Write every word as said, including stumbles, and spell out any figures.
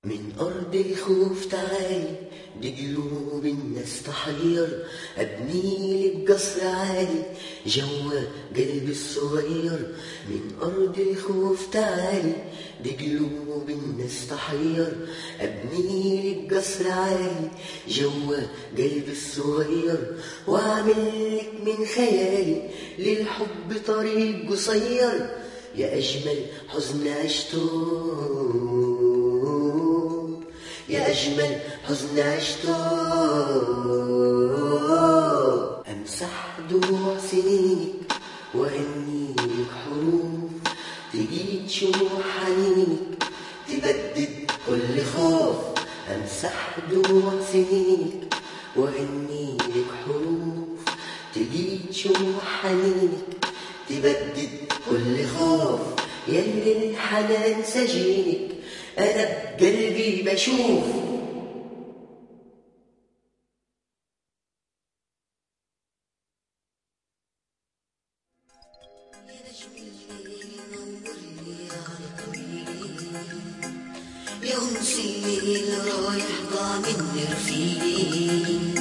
من أرض الخوف تعالي دي قلوب الناس تحير، أبني لك قصر عالي جوا قلبي الصغير. من أرض الخوف تعالي دي قلوب الناس تحير، أبني لك قصر عالي جوا قلبي الصغير. وأعمل لك من خيالي للحب طريق قصير، يا أجمل حزن عشته، يا أجمل حزن عشته. أمسح دموع سنينك وأغني لك حروف تجيد شموع حنينك تبدد كل خوف. أمسح دموع سنينك وأغني لك حروف تجيد شموع حنينك تبدد كل خوف. يلي الحنان سجينك أنا بقلبي بشوف. يا نجم الليل نور لي على طريقي، يا أنس الليل رايح ضاع مني رفيقي.